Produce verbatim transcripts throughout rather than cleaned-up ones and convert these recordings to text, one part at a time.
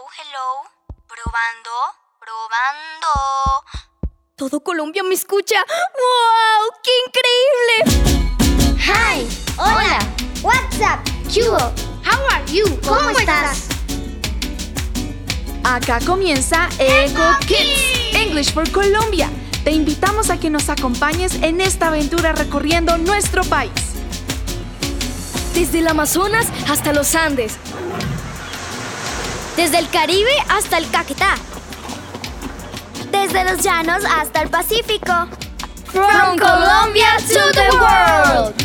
hello. Probando, probando. Todo Colombia me escucha. ¡Wow! ¡Qué increíble! Hi, hola, what's up, ¿qué hubo? How are you? ¿Cómo, ¿Cómo estás? Acá comienza Eco Kids, English for Colombia. Te invitamos a que nos acompañes en esta aventura recorriendo nuestro país. Desde el Amazonas hasta los Andes. Desde el Caribe hasta el Caquetá. Desde los llanos hasta el Pacífico. From Colombia to the world.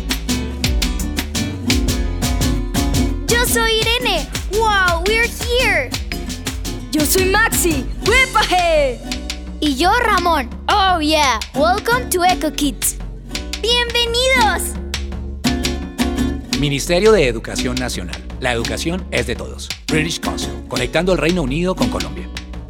Yo soy Irene. Wow, we're here. Yo soy Maxi. ¡Huepaje! Y yo, Ramón. Oh yeah, welcome to Eco Kids. ¡Bienvenidos! Ministerio de Educación Nacional. La educación es de todos. British Council, conectando el Reino Unido con Colombia.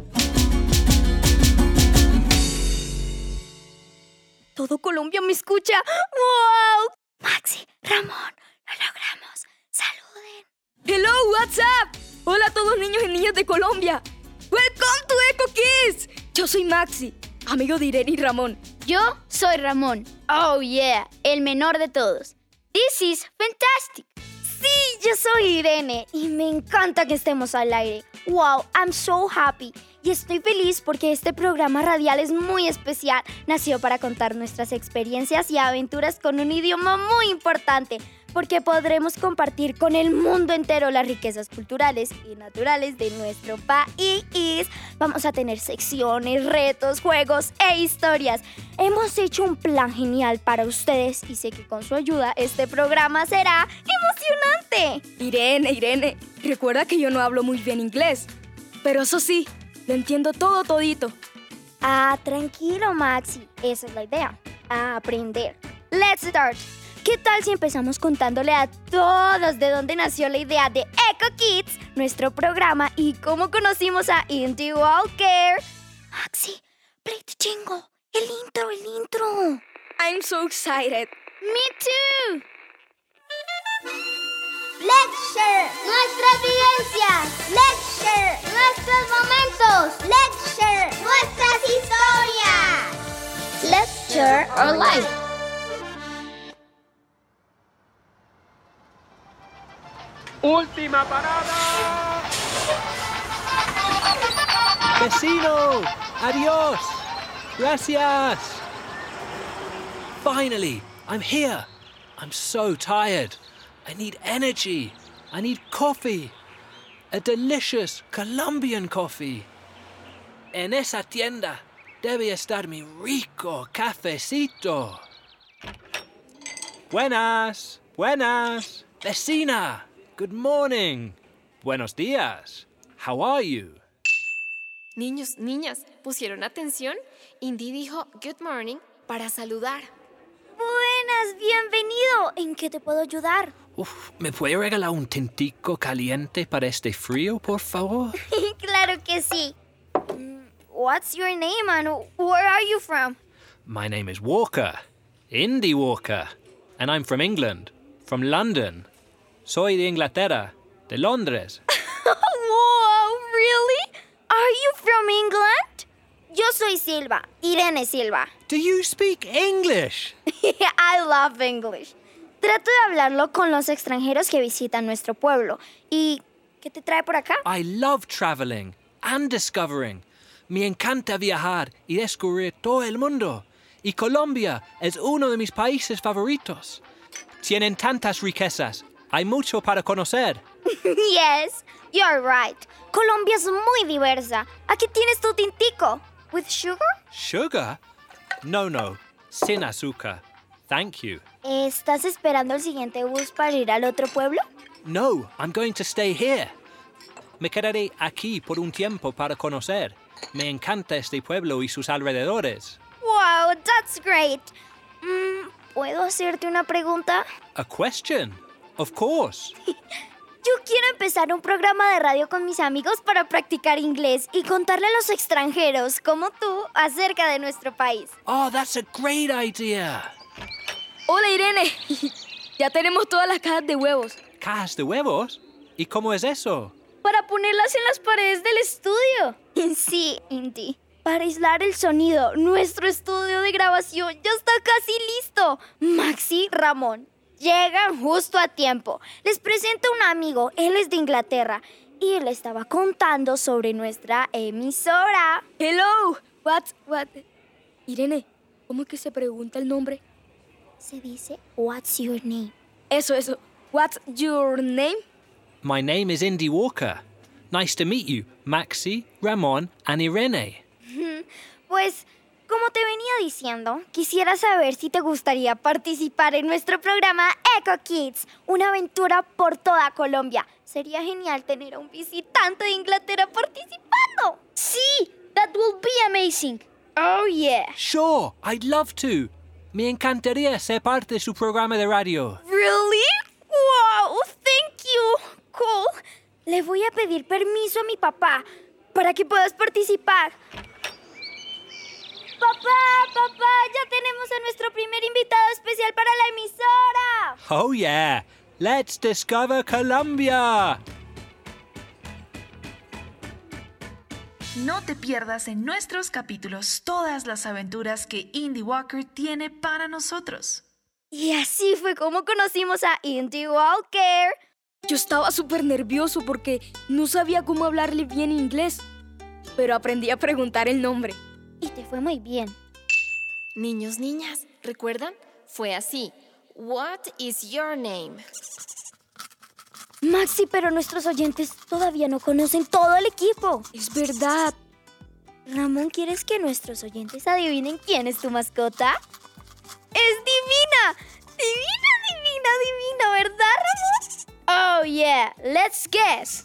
Todo Colombia me escucha. ¡Wow! Maxi, Ramón, lo logramos. Saluden. Hello, what's up? Hola a todos niños y niñas de Colombia. Welcome to Eco Kids. Yo soy Maxi, amigo de Irene y Ramón. Yo soy Ramón. Oh yeah, el menor de todos. This is fantastic. Sí, yo soy Irene y me encanta que estemos al aire. Wow, I'm so happy. Y estoy feliz porque este programa radial es muy especial. Nació para contar nuestras experiencias y aventuras con un idioma muy importante, porque podremos compartir con el mundo entero las riquezas culturales y naturales de nuestro país. Vamos a tener secciones, retos, juegos e historias. Hemos hecho un plan genial para ustedes y sé que con su ayuda este programa será emocionante. Irene, Irene, recuerda que yo no hablo muy bien inglés, pero eso sí, lo entiendo todo todito. Ah, tranquilo, Maxi. Esa es la idea. A aprender. Let's start. ¿Qué tal si empezamos contándole a todos de dónde nació la idea de Eco Kids, nuestro programa, y cómo conocimos a Indy Walker? Maxi, play the jingle. El intro, el intro. I'm so excited. Me too. Lecture, nuestras vivencias. Lecture, nuestros momentos. Lecture, nuestras historias. Lecture our life. ¡Última parada! ¡Vecino! ¡Adiós! ¡Gracias! Finally, I'm here. I'm so tired. I need energy. I need coffee. A delicious Colombian coffee. En esa tienda debe estar mi rico cafecito. Buenas, buenas. Vecina. Good morning. Buenos días. How are you? Niños, niñas, ¿pusieron atención? Indy dijo good morning para saludar. Buenas, bienvenido. ¿En qué te puedo ayudar? Uf, ¿me puede regalar un tintico caliente para este frío, por favor? Claro que sí. What's your name and where are you from? My name is Walker. Indy Walker. And I'm from England. From London. Soy de Inglaterra, de Londres. Wow, really? Are you from England? Yo soy Silva, Irene Silva. Do you speak English? I love English. Trato de hablarlo con los extranjeros que visitan nuestro pueblo. ¿Y qué te trae por acá? I love traveling and discovering. Me encanta viajar y descubrir todo el mundo. Y Colombia es uno de mis países favoritos. Tienen tantas riquezas. Hay mucho para conocer. Yes, you're right. Colombia es muy diversa. Aquí tienes tu tintico. With sugar? Sugar? No, no. Sin azúcar. Thank you. ¿Estás esperando el siguiente bus para ir al otro pueblo? No, I'm going to stay here. Me quedaré aquí por un tiempo para conocer. Me encanta este pueblo y sus alrededores. Wow, that's great. Mm, ¿Puedo hacerte una pregunta? A question? Of course. Yo quiero empezar un programa de radio con mis amigos para practicar inglés y contarle a los extranjeros, como tú, acerca de nuestro país. Oh, that's a great idea. Hola, Irene. Ya tenemos todas las cajas de huevos. ¿Cajas de huevos? ¿Y cómo es eso? para ponerlas en las paredes del estudio. Sí, Indy. Para aislar el sonido, nuestro estudio de grabación ya está casi listo. Maxi, Ramón, llegan justo a tiempo. Les presento a un amigo, él es de Inglaterra y le estaba contando sobre nuestra emisora. Hello. What? What? Irene, ¿cómo es que se pregunta el nombre? Se dice, what's your name? Eso, eso. What's your name? My name is Indy Walker. Nice to meet you, Maxi, Ramón and Irene. Pues, como te venía diciendo, quisiera saber si te gustaría participar en nuestro programa Eco Kids, una aventura por toda Colombia. Sería genial tener a un visitante de Inglaterra participando. Sí, that will be amazing. Oh yeah. Sure, I'd love to. Me encantaría ser parte de su programa de radio. Really? Wow, thank you. Cool. Le voy a pedir permiso a mi papá para que puedas participar. Papá, papá, ya tenemos a nuestro primer invitado especial para la emisora. Oh yeah, let's discover Colombia. No te pierdas en nuestros capítulos todas las aventuras que Indy Walker tiene para nosotros. Y así fue como conocimos a Indy Walker. Yo estaba súper nervioso porque no sabía cómo hablarle bien inglés, pero aprendí a preguntar el nombre. Y te fue muy bien. Niños, niñas, ¿recuerdan? Fue así. What is your name? Maxi, pero nuestros oyentes todavía no conocen todo el equipo. Es verdad. Ramón, ¿quieres que nuestros oyentes adivinen quién es tu mascota? ¡Es divina! ¡Divina, divina, divina! ¿Verdad, Ramón? Oh, yeah. Let's guess.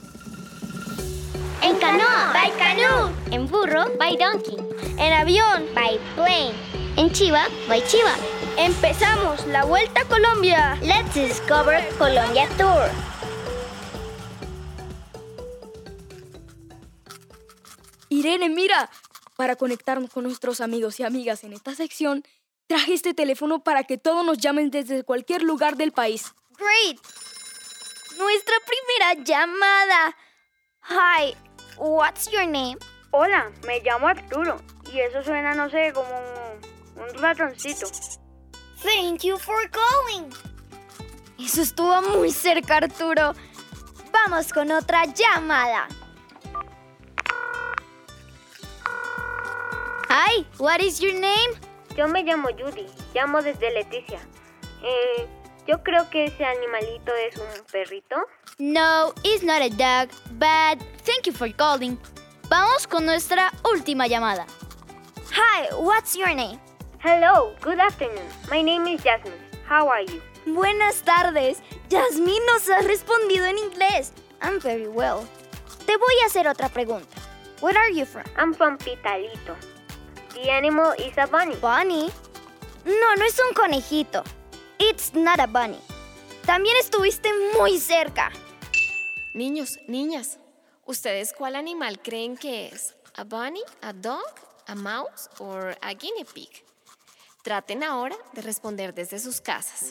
En canoa, by canoe. En burro, by donkey. En avión, By plane. En chiva, by chiva. empezamos la Vuelta a Colombia. Let's discover Colombia Tour. Irene, mira. Para conectarnos con nuestros amigos y amigas en esta sección, traje este teléfono para que todos nos llamen desde cualquier lugar del país. Great. Nuestra primera llamada. Hi, what's your name? Hola, me llamo Arturo y eso suena, no sé, como un, un ratoncito. Thank you for calling. Eso estuvo muy cerca, Arturo. Vamos con otra llamada. Hi, what is your name? Yo me llamo Judy, llamo desde Leticia. Eh, yo creo que ese animalito es un perrito. No, it's not a dog, but thank you for calling. Vamos con nuestra última llamada. Hi, what's your name? Hello, good afternoon. My name is Jasmine. How are you? Buenas tardes. Jasmine nos ha respondido en inglés. I'm very well. Te voy a hacer otra pregunta. Where are you from? I'm from Pitalito. The animal is a bunny. Bunny? No, no es un conejito. It's not a bunny. También estuviste muy cerca. Niños, niñas, ¿ustedes cuál animal creen que es? ¿A bunny, a dog, a mouse o a guinea pig? Traten ahora de responder desde sus casas.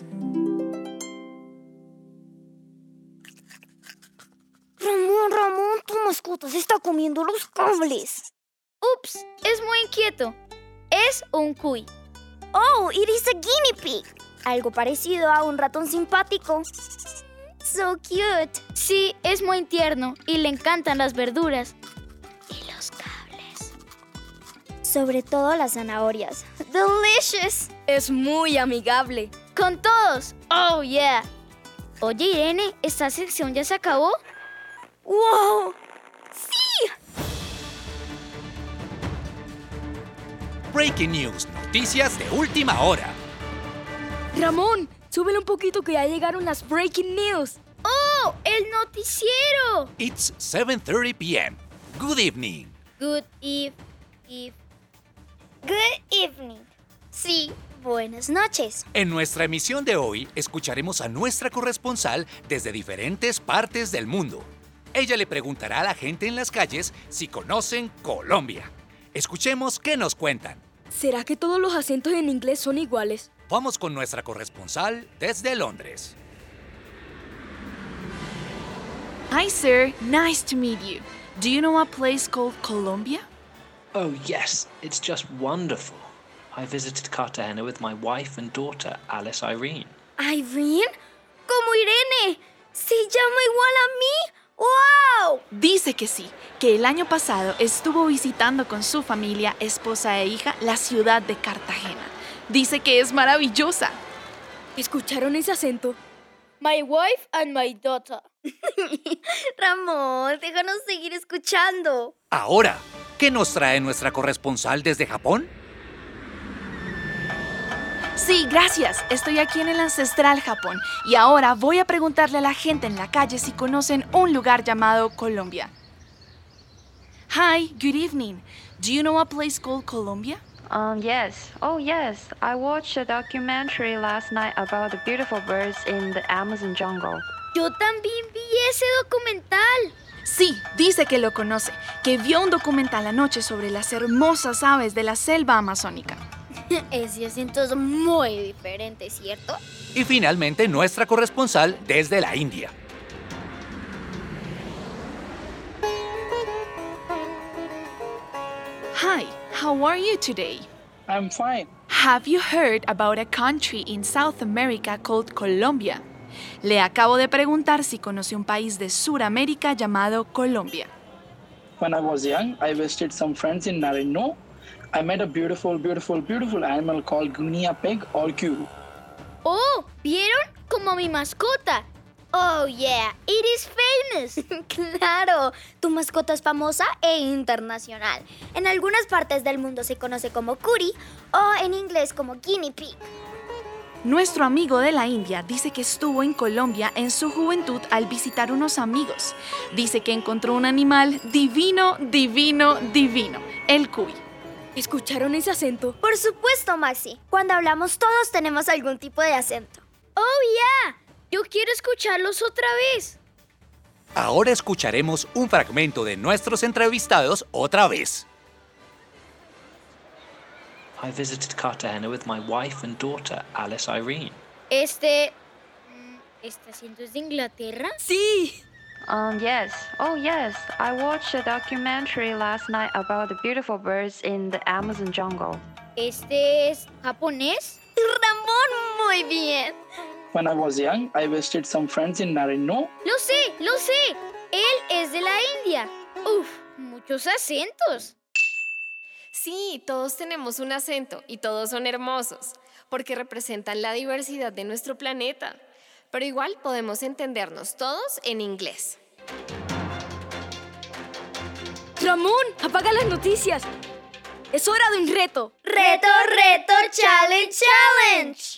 Ramón, Ramón, tu mascota se está comiendo los cables. Ups, es muy inquieto. Es un cuy. Oh, it is a guinea pig. Algo parecido a un ratón simpático. So cute. Sí, es muy tierno y le encantan las verduras. Y los cables. Sobre todo las zanahorias. Delicious. Es muy amigable. Con todos. Oh, yeah. Oye, Irene, ¿esta sección ya se acabó? ¡Wow! ¡Sí! Breaking News, noticias de última hora. Ramón, súbele un poquito que ya llegaron las breaking news. ¡Oh! ¡El noticiero! It's seven thirty p m Good evening. Good eve, eve. Good evening. Sí, buenas noches. En nuestra emisión de hoy escucharemos a nuestra corresponsal desde diferentes partes del mundo. Ella le preguntará a la gente en las calles si conocen Colombia. Escuchemos qué nos cuentan. ¿Será que todos los acentos en inglés son iguales? Vamos con nuestra corresponsal desde Londres. Hi, sir. Nice to meet you. Do you know a place called Colombia? Oh, yes, it's just wonderful. I visited Cartagena with my wife and daughter, Alice Irene. ¿Irene? ¿Como Irene? ¿Se llama igual a mí? ¡Wow! Dice que sí, que el año pasado estuvo visitando con su familia, esposa e hija la ciudad de Cartagena. Dice que es maravillosa. ¿Escucharon ese acento? My wife and my daughter. Ramón, déjanos seguir escuchando. Ahora, ¿qué nos trae nuestra corresponsal desde Japón? Sí, gracias. Estoy aquí en el ancestral Japón y ahora voy a preguntarle a la gente en la calle si conocen un lugar llamado Colombia. Hi, good evening. Do you know a place called Colombia? Um, yes. Oh, yes. I watched a documentary last night about the beautiful birds in the Amazon jungle. Yo también vi ese documental. Sí, dice que lo conoce, que vio un documental anoche sobre las hermosas aves de la selva amazónica. Ese acento es muy diferente, ¿cierto? Y finalmente nuestra corresponsal desde la India. Hi, how are you today? I'm fine. Have you heard about a country in South America called Colombia? Le acabo de preguntar si conoce un país de Sudamérica llamado Colombia. When I was young, I visited some friends in Narino. I met a beautiful, beautiful, beautiful animal called guinea pig or Q. Oh, ¿vieron? Como mi mascota. Oh, yeah, it is famous. Claro, tu mascota es famosa e internacional. En algunas partes del mundo se conoce como curi o en inglés como guinea pig. Nuestro amigo de la India dice que estuvo en Colombia en su juventud al visitar unos amigos. Dice que encontró un animal divino, divino, divino, el cuy. ¿Escucharon ese acento? Por supuesto, Maxi. Cuando hablamos todos tenemos algún tipo de acento. Oh, yeah. Yo quiero escucharlos otra vez. Ahora escucharemos un fragmento de nuestros entrevistados otra vez. I visited Cartagena with my wife and daughter, Alice Irene. Este... ¿Este acento es de Inglaterra? Sí. Um, yes. Oh, yes. I watched a documentary last night about the beautiful birds in the Amazon jungle. ¿Este es japonés? Ramón, muy bien. When I was young, I visited some friends in Narino. Lo sé, lo sé. Él es de la India. Uf, muchos acentos. Sí, todos tenemos un acento y todos son hermosos, porque representan la diversidad de nuestro planeta. Pero igual podemos entendernos todos en inglés. Ramón, apaga las noticias. Es hora de un reto. Reto, reto, challenge, challenge.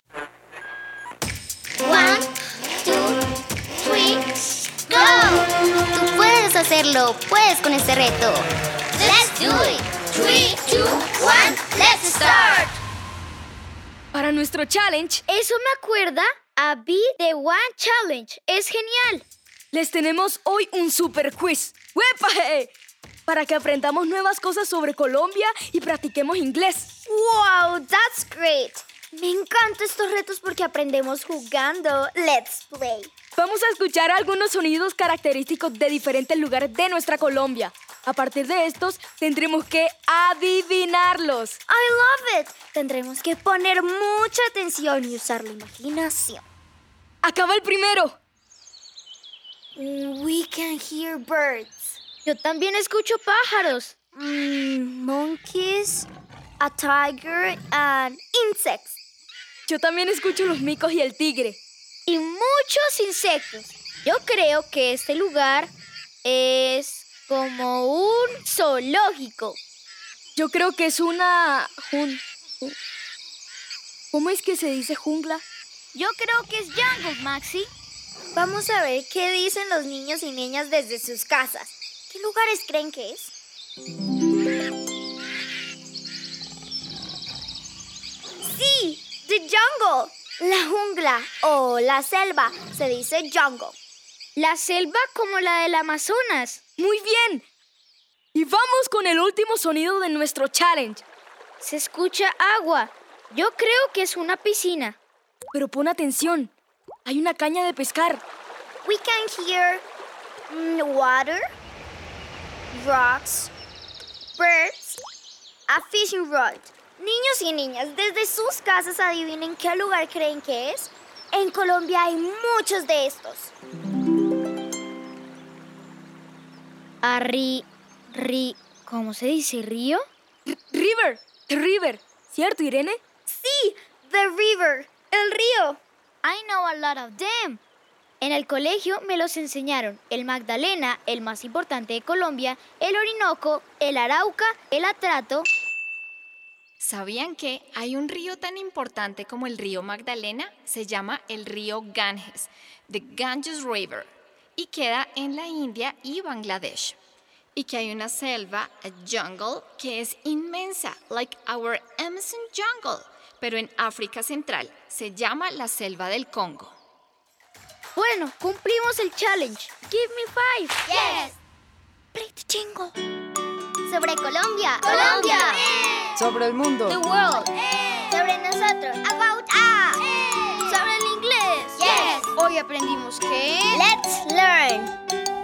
One, two, three, go! Tú puedes hacerlo, puedes con este reto. Let's do it. Three, two, one, let's start. Para nuestro challenge, eso me acuerda a Be the One Challenge. Es genial. Les tenemos hoy un super quiz. ¡Huepa! Para que aprendamos nuevas cosas sobre Colombia y practiquemos inglés. Wow, that's great. Me encantan estos retos porque aprendemos jugando. Let's play. Vamos a escuchar algunos sonidos característicos de diferentes lugares de nuestra Colombia. A partir de estos, tendremos que adivinarlos. I love it. Tendremos que poner mucha atención y usar la imaginación. Acaba el primero. We can hear birds. Yo también escucho pájaros. Mm, monkeys, a tiger and insects. Yo también escucho los micos y el tigre. Y muchos insectos. Yo creo que este lugar es como un zoológico. Yo creo que es una... Jun... ¿Cómo es que se dice jungla? Yo creo que es jungle, Maxi. Vamos a ver qué dicen los niños y niñas desde sus casas. ¿Qué lugares creen que es? Sí, the jungle. La jungla o la selva se dice jungle. La selva como la del Amazonas. Muy bien. Y vamos con el último sonido de nuestro challenge. Se escucha agua. Yo creo que es una piscina. Pero pon atención. Hay una caña de pescar. We can hear Mm, water, rocks, birds, a fishing rod. Niños y niñas, desde sus casas adivinen qué lugar creen que es. En Colombia hay muchos de estos. Arri, ri, ¿cómo se dice río? R- river, the river. ¿Cierto, Irene? Sí, the river, el río. I know a lot of them. En el colegio me los enseñaron. El Magdalena, el más importante de Colombia, el Orinoco, el Arauca, el Atrato. ¿Sabían que hay un río tan importante como el río Magdalena? Se llama el río Ganges, the Ganges River, y queda en la India y Bangladesh. Y que hay una selva, a jungle, que es inmensa, like our Amazon jungle, pero en África Central. Se llama la selva del Congo. Bueno, cumplimos el challenge. Give me five. Yes. Play the jingle. Sobre Colombia. Colombia. Sobre el mundo. The world. Sobre nosotros. About ah. Sobre el inglés. Yes. Hoy aprendimos que... Let's learn.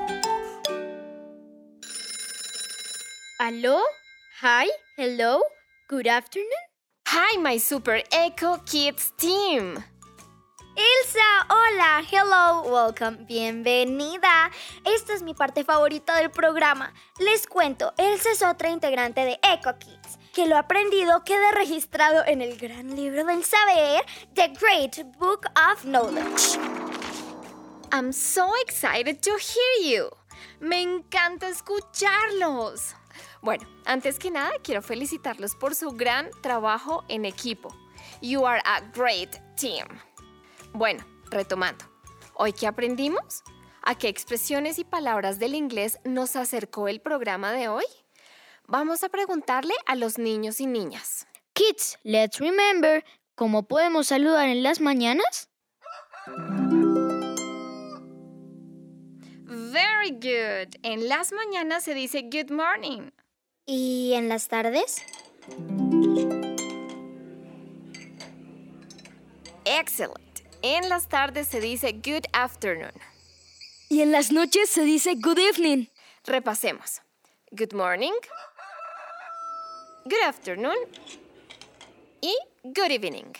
¿Aló? Hi, hello, good afternoon. Hi, my Super Echo Kids team. Elsa, hola, hello, welcome, bienvenida. Esta es mi parte favorita del programa. Les cuento, Elsa es otra integrante de Echo Kids, que lo aprendido queda registrado en el gran libro del saber, The Great Book of Knowledge. I'm so excited to hear you. Me encanta escucharlos. Bueno, antes que nada, quiero felicitarlos por su gran trabajo en equipo. You are a great team. Bueno, retomando. ¿Hoy qué aprendimos? ¿A qué expresiones y palabras del inglés nos acercó el programa de hoy? Vamos a preguntarle a los niños y niñas. Kids, let's remember, ¿cómo podemos saludar en las mañanas? Very good. En las mañanas se dice good morning. ¿Y en las tardes? Excellent. En las tardes se dice good afternoon. Y en las noches se dice good evening. Repasemos. Good morning, good afternoon y good evening.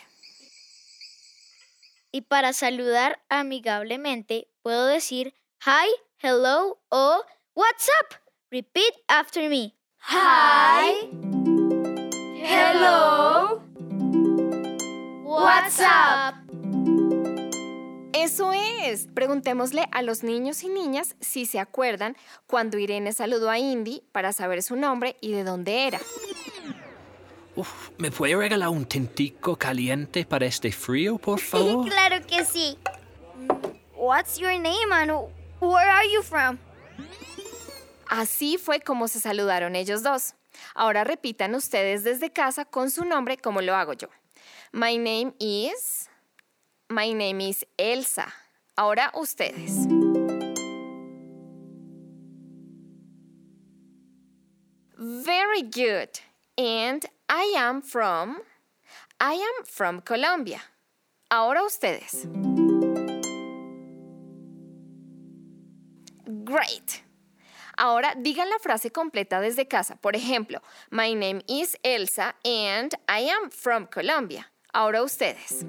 Y para saludar amigablemente, puedo decir hi, hello o what's up. Repeat after me. Hi. Hello. What's up? Eso es. Preguntémosle a los niños y niñas si se acuerdan cuando Irene saludó a Indy para saber su nombre y de dónde era. Uf, ¿me puede regalar un tintico caliente para este frío, por favor? Claro que sí. What's your name and where are you from? Así fue como se saludaron ellos dos. Ahora repitan ustedes desde casa con su nombre como lo hago yo. My name is... My name is Elsa. Ahora ustedes. Very good. And I am from... I am from Colombia. Ahora ustedes. Great. Ahora digan la frase completa desde casa. Por ejemplo, my name is Elsa and I am from Colombia. Ahora ustedes.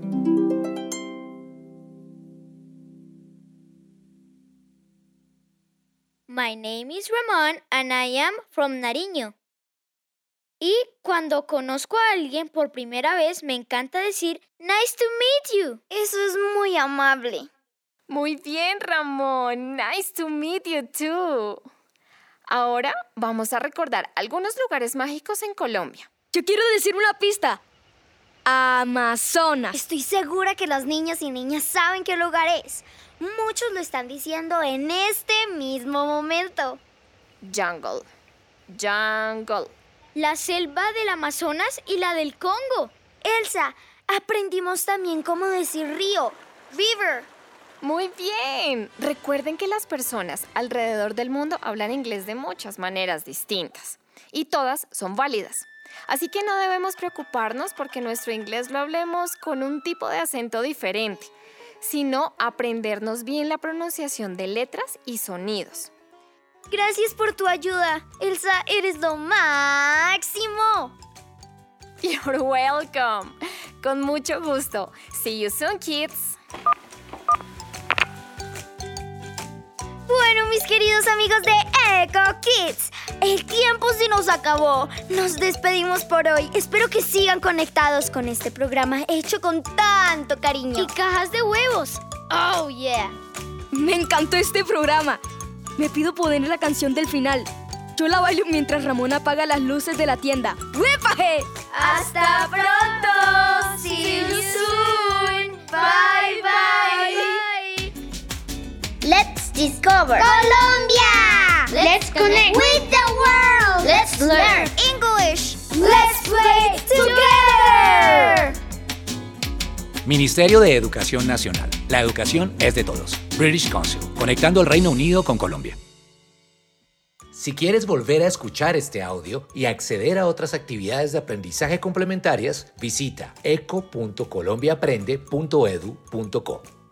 My name is Ramón and I am from Nariño. Y cuando conozco a alguien por primera vez, me encanta decir, nice to meet you. Eso es muy amable. Muy bien, Ramón. Nice to meet you too. Ahora vamos a recordar algunos lugares mágicos en Colombia. Yo quiero decir una pista. Amazonas. Estoy segura que los niños y niñas saben qué lugar es. Muchos lo están diciendo en este mismo momento. Jungle. Jungle. La selva del Amazonas y la del Congo. Elsa, aprendimos también cómo decir río, river. Muy bien. Recuerden que las personas alrededor del mundo hablan inglés de muchas maneras distintas y todas son válidas. Así que no debemos preocuparnos porque nuestro inglés lo hablemos con un tipo de acento diferente. sino aprendernos bien la pronunciación de letras y sonidos. Gracias por tu ayuda. Elsa, eres lo máximo. You're welcome. Con mucho gusto. See you soon, kids. Bueno, mis queridos amigos de Eco Kids, el tiempo se nos acabó. Nos despedimos por hoy. Espero que sigan conectados con este programa hecho con tanto cariño. Y cajas de huevos. Oh, yeah. Me encantó este programa. Me pido poner la canción del final. Yo la bailo mientras Ramón apaga las luces de la tienda. ¡Huepaje! ¡Hasta pronto! See you soon. Bye, bye. Let's discover Colombia. Let's connect with the world. Let's learn English. Let's play together. Ministerio de Educación Nacional. La educación es de todos. British Council, conectando el Reino Unido con Colombia. Si quieres volver a escuchar este audio y acceder a otras actividades de aprendizaje complementarias, visita eco punto colombiaaprende punto edu punto co.